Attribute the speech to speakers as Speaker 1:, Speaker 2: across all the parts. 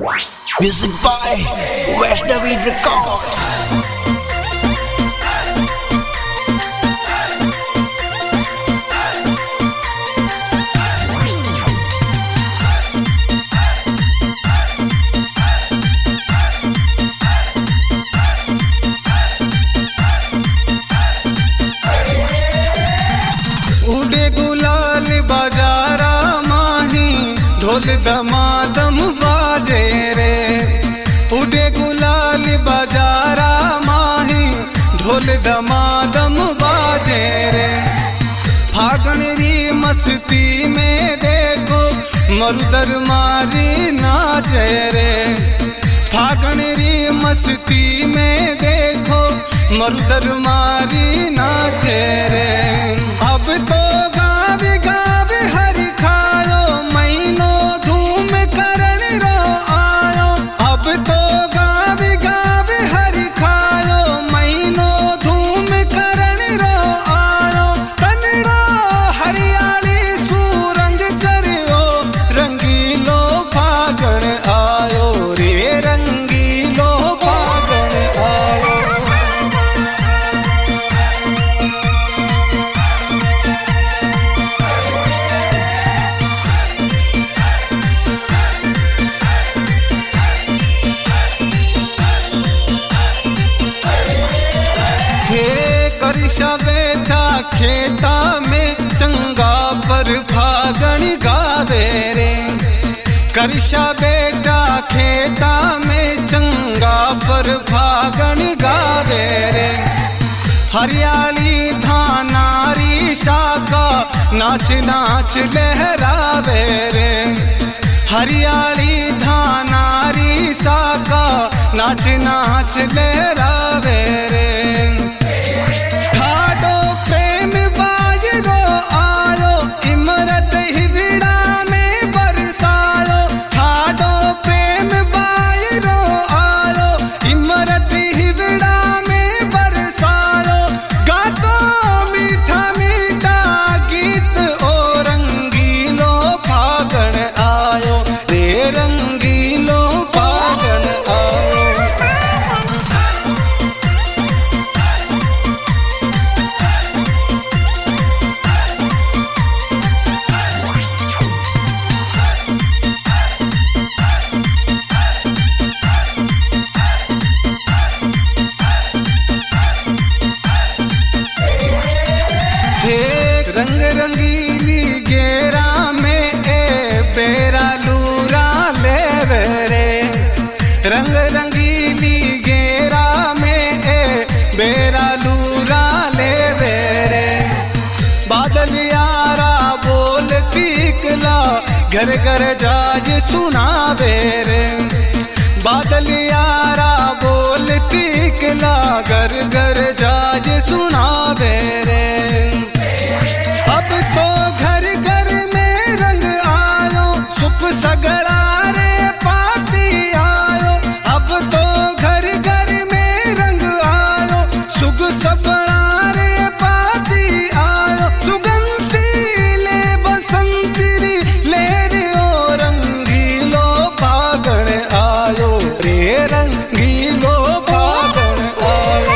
Speaker 1: Music by Vaishnavi Records.
Speaker 2: उड़े गुलाल बाजारा माही ढोल दमादम बाजे रे। उड़े गुलाल बाजारा माही ढोल दमादम बाजे रे। फागण री मस्ती में देखो मरुदर मारी नाचे रे। फागण री मस्ती में देखो मरुदर मारी नाचे रे। अब तो गावे गावे हरि खायो महीनो धूम करण रो आयो। अब तो गावे गावे हरि खायो महीनो धूम करण रो आयो। तनड़ो हरियाली सुरंग करियो रंगीलो फागण आयो रे। रंगीलो फागण आयो। करिशा बैठा खेता में चंगा पर फागण गावे रे। करिशा बैठा खेता में चंगा पर फागण गावे रे। हरियाली धानारी शाखा नाच नाच लहरावे रे। हरियाली धानारी शाखा नाच नाच लहरावे रे। रंग रंगीली गेरा में ए बेरा लूरा ले रे। रंग रंगीली गेरा में ए बेरा लूरा ले रे। बादल यारा बोलती कला घर घर जाज सुनावे रे। बादल यारा बोलती कला घर घर जाज सुनावे रे। अब तो घर घर में रंग आयो सुख सगड़ा रे पाती आयो। अब तो घर घर में रंग आयो सुख सगड़ा रे पाती आयो। सुगंधी ले बसंती ले रे ओ रंगीलो फागण आयो रे। रंगीलो फागण आयो।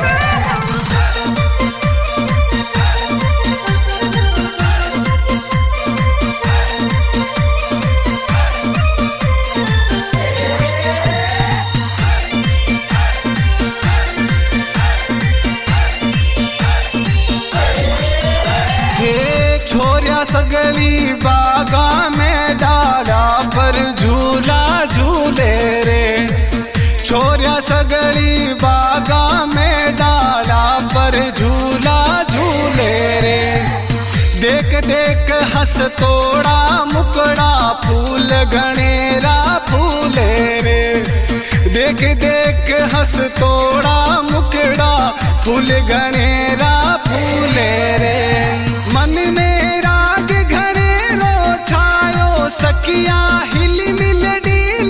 Speaker 2: छोरिया सगली बागा में डाला पर झूला झूले रे। छोरिया सगली बागा में डाला पर झूला झूले रे। देख देख हंस तोड़ा मुकड़ा फूल घनेरा फूले रे। देख देख हंस तोड़ा मुकड़ा फूल घनेरा फूले रे। मन में राग घनेरो छायो सखिया हिली मिलडी